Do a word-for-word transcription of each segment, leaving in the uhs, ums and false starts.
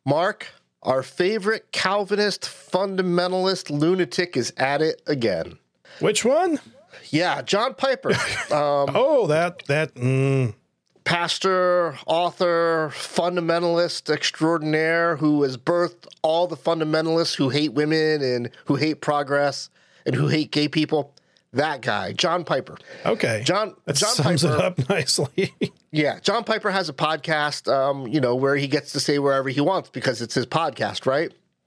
Mark, our favorite Calvinist fundamentalist lunatic is at it again. Which one? Yeah, John Piper. Um, oh, that, that, mm. pastor, author, fundamentalist extraordinaire who has birthed all the fundamentalists who hate women and who hate progress and who hate gay people. That guy, John Piper. Okay. John, that John sums Piper, it up nicely. Yeah. John Piper has a podcast, um, you know, where he gets to say wherever he wants because it's his podcast, right?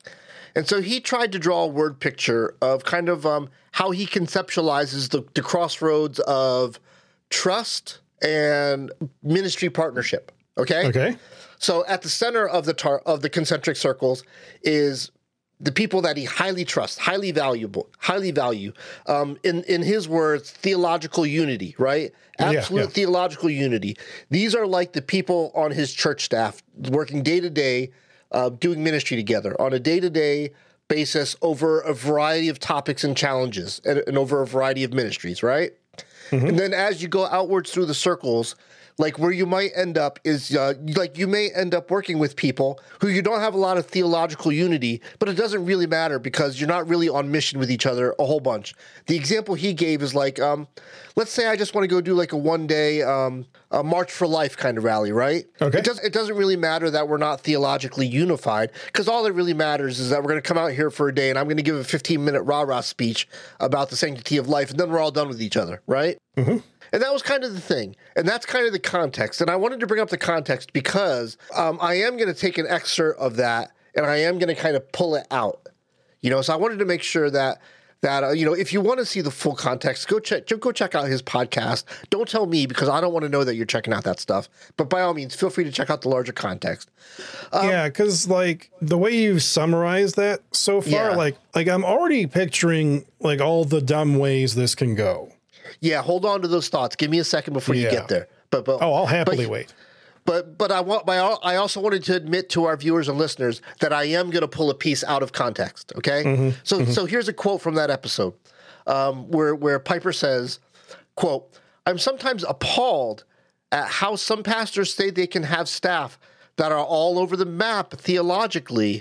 And so he tried to draw a word picture of kind of um, how he conceptualizes the, the crossroads of trust and ministry partnership. Okay. Okay. So at the center of the tar- of the concentric circles is the people that he highly trusts, highly valuable, highly value. Um, in in his words, theological unity, right? Absolute yeah, yeah. theological unity. These are like the people on his church staff working day to day, uh, doing ministry together on a day to day basis over a variety of topics and challenges, and, and over a variety of ministries, right? Mm-hmm. And then as you go outwards through the circles, like where you might end up is uh, like you may end up working with people who you don't have a lot of theological unity, but it doesn't really matter because you're not really on mission with each other a whole bunch. The example he gave is like, um, let's say I just want to go do like a one day um, a March for Life kind of rally, right? Okay. It, does, it doesn't really matter that we're not theologically unified because all that really matters is that we're going to come out here for a day and I'm going to give a fifteen minute rah-rah speech about the sanctity of life and then we're all done with each other, right? Mm-hmm. And that was kind of the thing. And that's kind of the context. And I wanted to bring up the context because um, I am going to take an excerpt of that and I am going to kind of pull it out. You know, so I wanted to make sure that, that uh, you know, if you want to see the full context, go check go check out his podcast. Don't tell me because I don't want to know that you're checking out that stuff. But by all means, feel free to check out the larger context. Um, yeah, because like the way you've summarized that so far, yeah. like like I'm already picturing like all the dumb ways this can go. Yeah, hold on to those thoughts. Give me a second before yeah. you get there. But, but oh, I'll happily but, wait. But but I want. But I also wanted to admit to our viewers and listeners that I am going to pull a piece out of context. Okay. Mm-hmm, so mm-hmm. so here's a quote from that episode, um, where where Piper says, "Quote: I'm sometimes appalled at how some pastors say they can have staff that are all over the map theologically.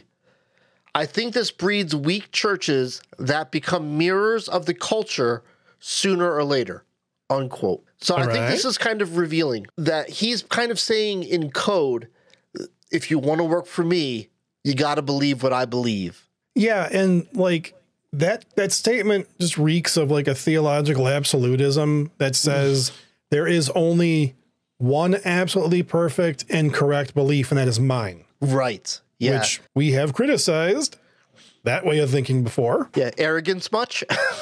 I think this breeds weak churches that become mirrors of the culture sooner or later," unquote. So All I right. think this is kind of revealing that he's kind of saying in code, if you want to work for me, you got to believe what I believe. Yeah. And like that, that statement just reeks of like a theological absolutism that says there is only one absolutely perfect and correct belief, and that is mine. Right. Yeah. Which we have criticized that way of thinking before. Yeah. Arrogance much?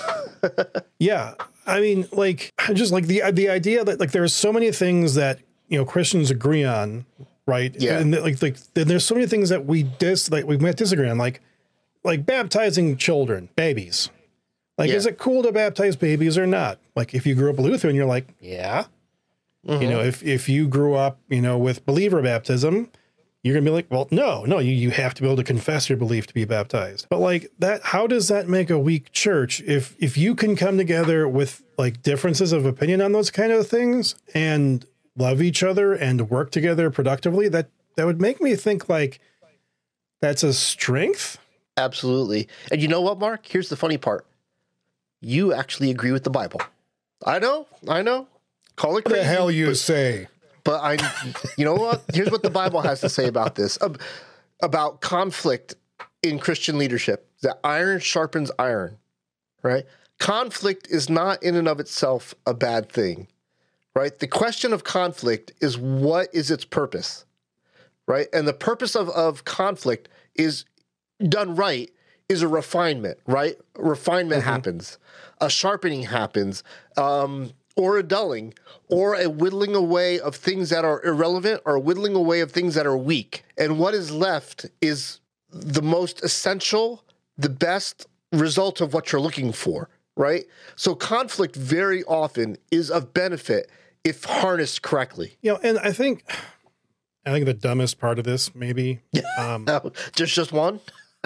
Yeah. I mean, like, just like the the idea that like there's so many things that, you know, Christians agree on, right? Yeah. And like, like there's so many things that we dis like we might disagree on, like, like baptizing children, babies. Like, yeah. is it cool to baptize babies or not? Like, if you grew up Lutheran, you're like, yeah. Mm-hmm. You know, if if you grew up, you know, with believer baptism, you're going to be like, well, no, no, you, you have to be able to confess your belief to be baptized. But like that, how does that make a weak church? If, if you can come together with like differences of opinion on those kind of things and love each other and work together productively, that, that would make me think like that's a strength. Absolutely. And you know what, Mark? Here's the funny part. You actually agree with the Bible. I know, I know. Call it crazy. What the hell you but- say? But I, you know what? Here's what the Bible has to say about this, about conflict in Christian leadership. That iron sharpens iron, right? Conflict is not in and of itself a bad thing, right? The question of conflict is what is its purpose, right? And the purpose of, of conflict is done right is a refinement, right? Refinement mm-hmm. happens. A sharpening happens. Um, or a dulling, or a whittling away of things that are irrelevant, or a whittling away of things that are weak. And what is left is the most essential, the best result of what you're looking for, right? So conflict very often is of benefit if harnessed correctly. You know, and I think, I think the dumbest part of this, maybe. Um, oh, just, just one?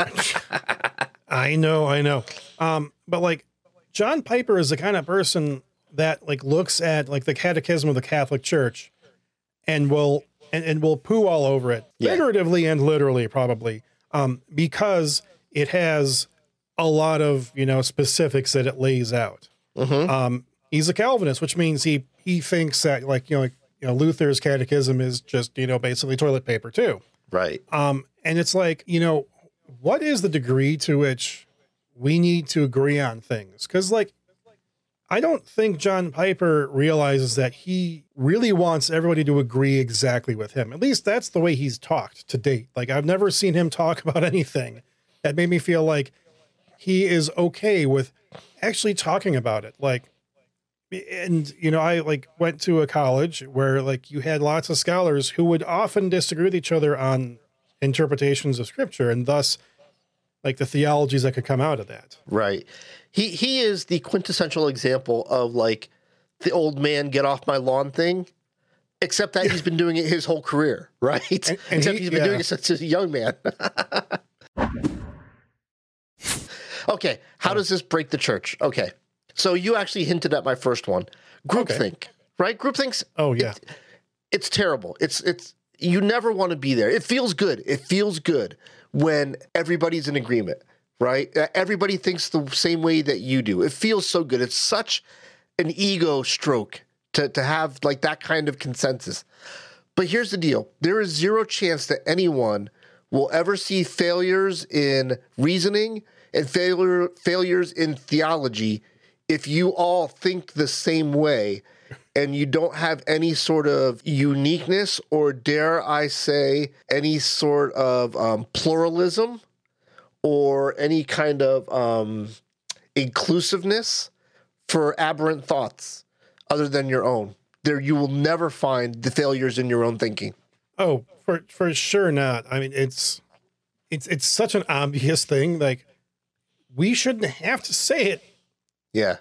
I know, I know. Um, but like, John Piper is the kind of person that like looks at like the Catechism of the Catholic Church and will and, and will poo all over it, yeah. figuratively and literally, probably, um, because it has a lot of, you know, specifics that it lays out. Mm-hmm. Um, he's a Calvinist, which means he he thinks that, like, you know, like, you know, Luther's catechism is just, you know, basically toilet paper too. Right. Um, and it's like, you know, what is the degree to which we need to agree on things? Because, like, I don't think John Piper realizes that he really wants everybody to agree exactly with him. At least that's the way he's talked to date. Like, I've never seen him talk about anything that made me feel like he is okay with actually talking about it. Like, and, you know, I like went to a college where, like, you had lots of scholars who would often disagree with each other on interpretations of scripture, and thus, like, the theologies that could come out of that. Right. He he is the quintessential example of, like, the old man get off my lawn thing, except that he's been doing it his whole career, right? And, and except he, he's been yeah. doing it since he's a young man. Okay, how does this break the church? Okay, so you actually hinted at my first one, groupthink, okay. right? Groupthink's oh yeah, it, it's terrible. It's it's you never want to be there. It feels good. It feels good when everybody's in agreement, right? Everybody thinks the same way that you do. It feels so good. It's such an ego stroke to to have, like, that kind of consensus. But here's the deal: there is zero chance that anyone will ever see failures in reasoning and failure failures in theology if you all think the same way and you don't have any sort of uniqueness, or dare I say, any sort of um, pluralism or any kind of um, inclusiveness for aberrant thoughts other than your own. There, you will never find the failures in your own thinking. Oh, for for sure not. I mean, it's it's it's such an obvious thing. Like, we shouldn't have to say it. Yeah.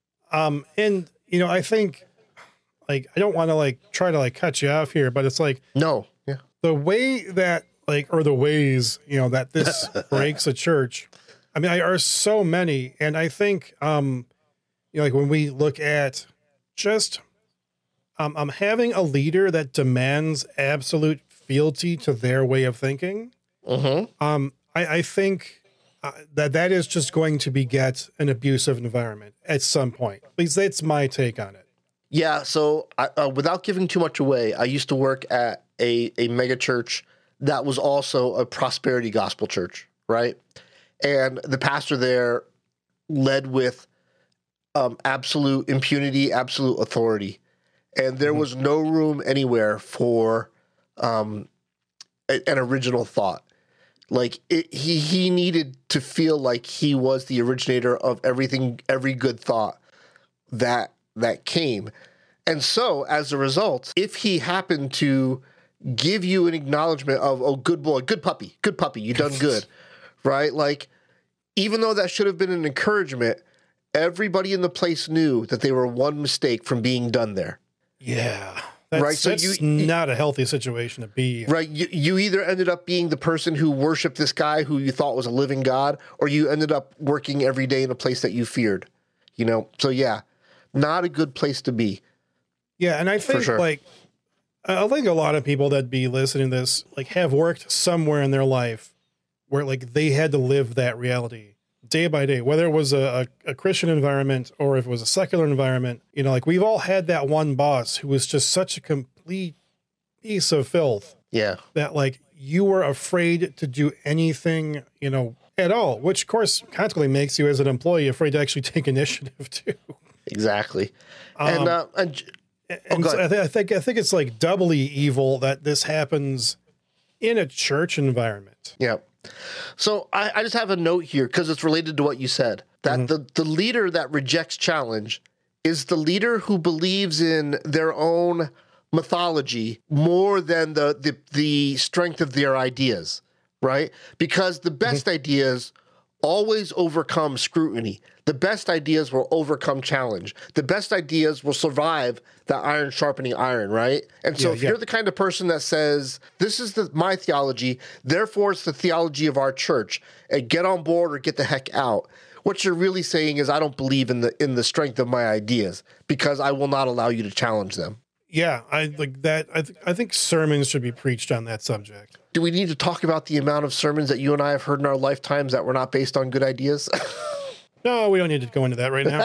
Um, and, you know, I think, like, I don't want to, like, try to, like, cut you off here, but it's like, no, yeah, the way that, like, or the ways, you know, that this breaks a church, I mean, there are so many. And I think, um, you know, like, when we look at just, um, I'm having a leader that demands absolute fealty to their way of thinking. Mm-hmm. Um, I, I think, Uh, that that is just going to beget an abusive environment at some point. At least that's my take on it. Yeah. So I, uh, without giving too much away, I used to work at a, a mega church that was also a prosperity gospel church, right? And the pastor there led with um, absolute impunity, absolute authority. And there mm-hmm. was no room anywhere for um, a, an original thought. Like, it, he he needed to feel like he was the originator of everything, every good thought that that came. And so, as a result, if he happened to give you an acknowledgement of, oh, good boy, good puppy, good puppy, you done good, right? Like, even though that should have been an encouragement, everybody in the place knew that they were one mistake from being done there. Yeah. That's, right, so that's you, not a healthy situation to be in. Right, you, you either ended up being the person who worshipped this guy who you thought was a living God, or you ended up working every day in a place that you feared, you know? So, yeah, not a good place to be. Yeah, and I think, sure. like, I think a lot of people that be listening to this, like, have worked somewhere in their life where, like, they had to live that reality day by day, whether it was a, a, a Christian environment or if it was a secular environment. You know, like, we've all had that one boss who was just such a complete piece of filth. Yeah. That, like, you were afraid to do anything, you know, at all, which of course consequently makes you as an employee afraid to actually take initiative too. Exactly. Um, and, uh, and, and oh, so I, th- I think, I think it's like doubly evil that this happens in a church environment. Yeah. So I, I just have a note here because it's related to what you said, that mm-hmm. the, the leader that rejects challenge is the leader who believes in their own mythology more than the the, the strength of their ideas, right? Because the best mm-hmm. ideas always overcome scrutiny. The best ideas will overcome challenge. The best ideas will survive the iron sharpening iron, right? And so yeah, if yeah. you're the kind of person that says, this is the, my theology, therefore it's the theology of our church, and get on board or get the heck out, what you're really saying is, I don't believe in the in the strength of my ideas because I will not allow you to challenge them. Yeah, I like that. I, th- I think sermons should be preached on that subject. Do we need to talk about the amount of sermons that you and I have heard in our lifetimes that were not based on good ideas? No, we don't need to go into that right now.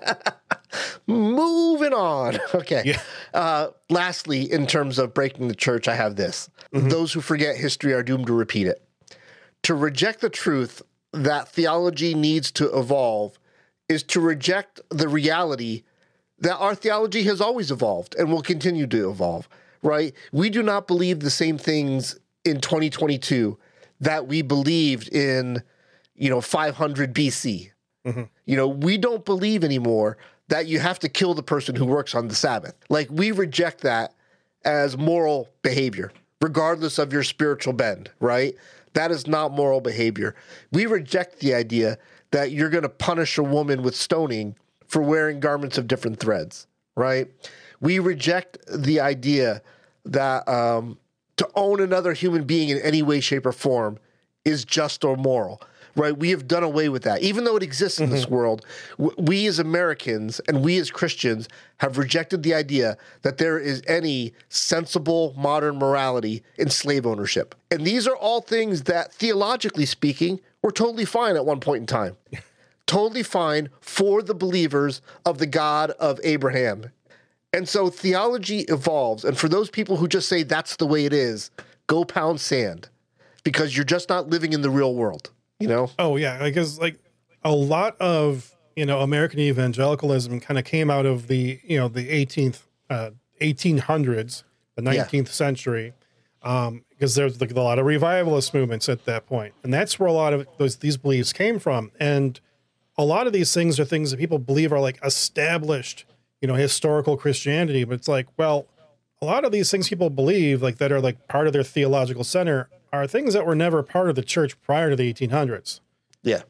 Moving on. Okay. Yeah. Uh, lastly, in terms of breaking the church, I have this. Mm-hmm. Those who forget history are doomed to repeat it. To reject the truth that theology needs to evolve is to reject the reality that our theology has always evolved and will continue to evolve, right? We do not believe the same things in twenty twenty-two that we believed in, you know, five hundred B C. Mm-hmm. You know, we don't believe anymore that you have to kill the person who works on the Sabbath. Like, we reject that as moral behavior, regardless of your spiritual bend, right? That is not moral behavior. We reject the idea that you're going to punish a woman with stoning for wearing garments of different threads, right? We reject the idea that um, to own another human being in any way, shape, or form is just or moral, right? We have done away with that. Even though it exists in mm-hmm. this world, w- we as Americans and we as Christians have rejected the idea that there is any sensible modern morality in slave ownership. And these are all things that, theologically speaking, were totally fine at one point in time. Totally fine for the believers of the God of Abraham. And so theology evolves. And for those people who just say that's the way it is, go pound sand, because you're just not living in the real world, you know? Oh, yeah. Because, like, a lot of, you know, American evangelicalism kind of came out of the, you know, the eighteenth, uh, eighteen hundreds, the nineteenth yeah. century, um, because there's like a lot of revivalist movements at that point. And that's where a lot of those these beliefs came from. And a lot of these things are things that people believe are like established, you know, historical Christianity. But it's like, well, a lot of these things people believe, like, that are like part of their theological center, are things that were never part of the church prior to the eighteen hundreds. Yeah.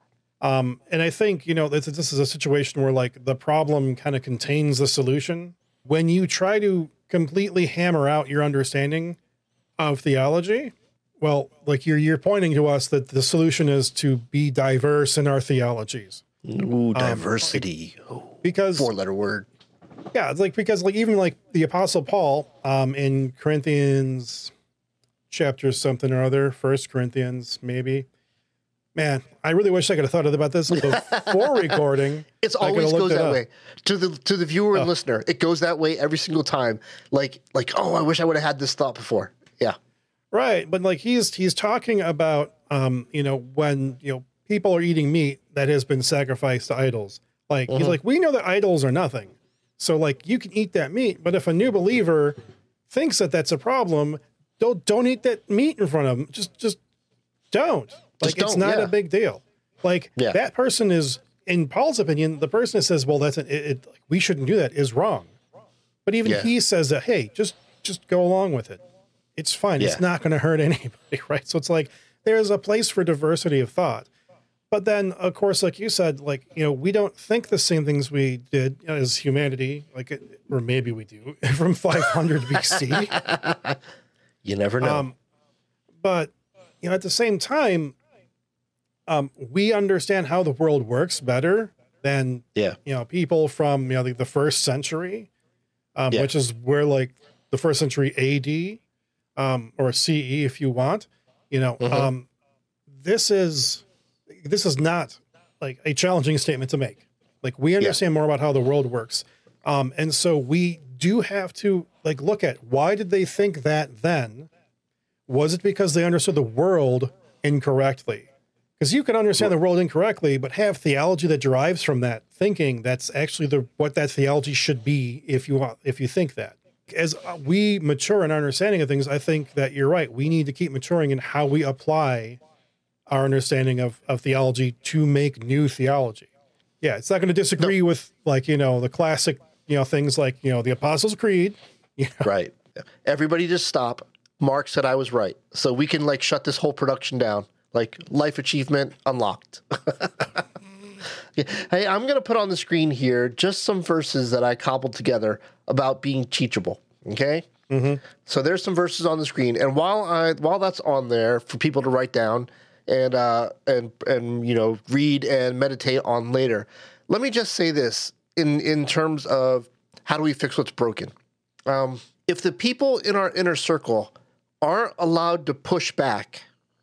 Um, and I think, you know, this, this is a situation where, like, the problem kind of contains the solution. When you try to completely hammer out your understanding of theology, well, like, you're you're pointing to us that the solution is to be diverse in our theologies. Ooh, diversity. Um, like, because four-letter word. Yeah, it's like, because, like, even like the Apostle Paul, um, in Corinthians chapter something or other, First Corinthians maybe. Man, I really wish I could have thought about this before recording. It's always goes that up. way. To the to the viewer and oh. listener, it goes that way every single time. Like like, oh, I wish I would have had this thought before. Yeah. Right, but like he's he's talking about um, you know, when, you know, people are eating meat that has been sacrificed to idols. Like mm-hmm. he's like, we know that idols are nothing. So, like, you can eat that meat, but if a new believer thinks that that's a problem, don't don't eat that meat in front of them. Just just don't. Like, Just it's not yeah. a big deal. Like, yeah. that person is, in Paul's opinion, the person that says, well, that's an, it, it, like, we shouldn't do that, is wrong. But even yeah. he says that, hey, just just go along with it. It's fine. Yeah. It's not going to hurt anybody, right? So it's like, there's a place for diversity of thought. But then, of course, like you said, like, you know, we don't think the same things we did as humanity, like, it, or maybe we do, from five hundred B C. You never know. Um, but, you know, at the same time, Um, we understand how the world works better than, yeah. you know, people from, you know, the, the first century, um, yeah. which is where, like, the first century A D, um, or C E if you want, you know, mm-hmm. um, this is, this is not like a challenging statement to make. Like, we understand yeah. more about how the world works. Um, and so we do have to, like, look at, why did they think that then? Was it because they understood the world incorrectly? Because you can understand the world incorrectly, but have theology that derives from that thinking. That's actually the what that theology should be if you want, if you think that. As we mature in our understanding of things, I think that you're right. We need to keep maturing in how we apply our understanding of, of theology to make new theology. Yeah, it's not going to disagree no. with, like, you know, the classic, you know, things like, you know, the Apostles' Creed. You know? Right. Everybody just stop. Mark said I was right. So we can, like, shut this whole production down. Like, life achievement unlocked. Hey, I'm going to put on the screen here just some verses that I cobbled together about being teachable. Okay? Mm-hmm. So there's some verses on the screen, and while I while that's on there for people to write down and uh, and and you know read and meditate on later, let me just say this in in terms of how do we fix what's broken. Um, if the people in our inner circle aren't allowed to push back,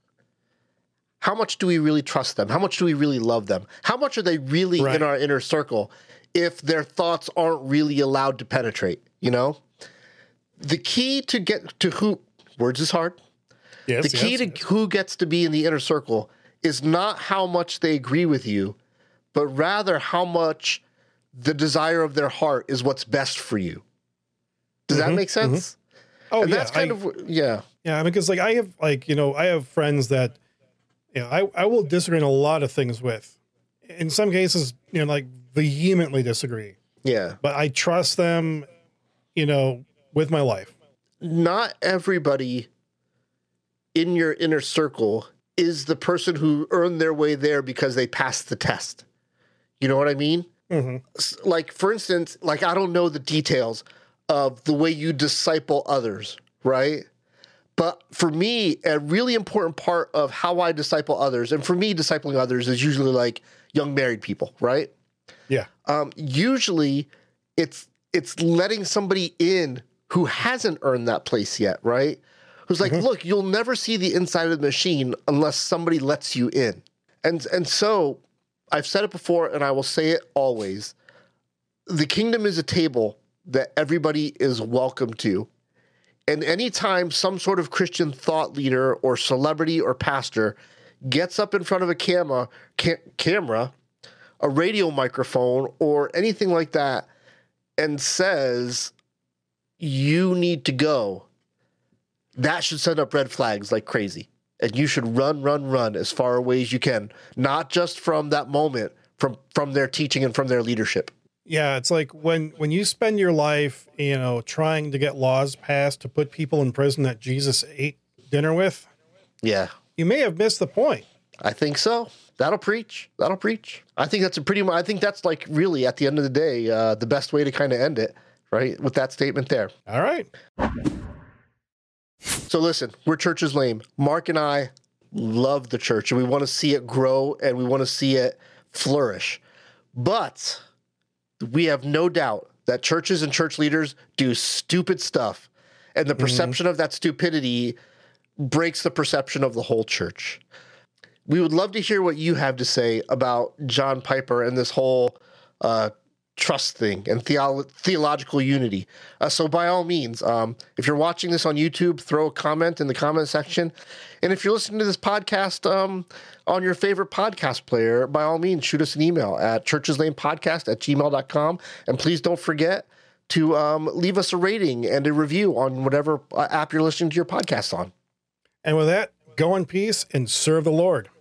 how much do we really trust them? How much do we really love them? How much are they really right. in our inner circle if their thoughts aren't really allowed to penetrate, you know? The key to get to who, words is hard. Yes, the key yes, to yes. who gets to be in the inner circle is not how much they agree with you, but rather how much the desire of their heart is what's best for you. Does mm-hmm, that make sense? Mm-hmm. Oh, and yeah. That's kind I, of, yeah. Yeah, because like I have like, you know, I have friends that, you know, I, I will disagree on a lot of things with. In some cases, you know, like vehemently disagree. Yeah. But I trust them, you know, with my life. Not everybody in your inner circle is the person who earned their way there because they passed the test. You know what I mean? Mm-hmm. Like, for instance, like, I don't know the details of the way you disciple others, right? But for me, a really important part of how I disciple others, and for me, discipling others is usually like young married people, right? Yeah. Um, usually it's it's letting somebody in who hasn't earned that place yet, right? Who's like, mm-hmm. look, you'll never see the inside of the machine unless somebody lets you in. And and so I've said it before and I will say it always. The kingdom is a table that everybody is welcome to. And anytime some sort of Christian thought leader or celebrity or pastor gets up in front of a camera, ca- camera, a radio microphone, or anything like that, and says, you need to go, that should send up red flags like crazy. And you should run, run, run as far away as you can, not just from that moment, from, from their teaching and from their leadership. Yeah, it's like when, when you spend your life, you know, trying to get laws passed to put people in prison that Jesus ate dinner with. Yeah. You may have missed the point. I think so. That'll preach. That'll preach. I think that's a pretty, I think that's like really at the end of the day, uh, the best way to kind of end it, right? With that statement there. All right. So listen, we're Church is Lame. Mark and I love the church and we want to see it grow and we want to see it flourish. But we have no doubt that churches and church leaders do stupid stuff. And the perception mm-hmm. of that stupidity breaks the perception of the whole church. We would love to hear what you have to say about John Piper and this whole uh, trust thing and theolo- theological unity. Uh, so by all means, um, if you're watching this on YouTube, throw a comment in the comment section. And if you're listening to this podcast um, on your favorite podcast player, by all means, shoot us an email at churcheslamepodcast at gmail dot com. And please don't forget to um, leave us a rating and a review on whatever app you're listening to your podcast on. And with that, go in peace and serve the Lord.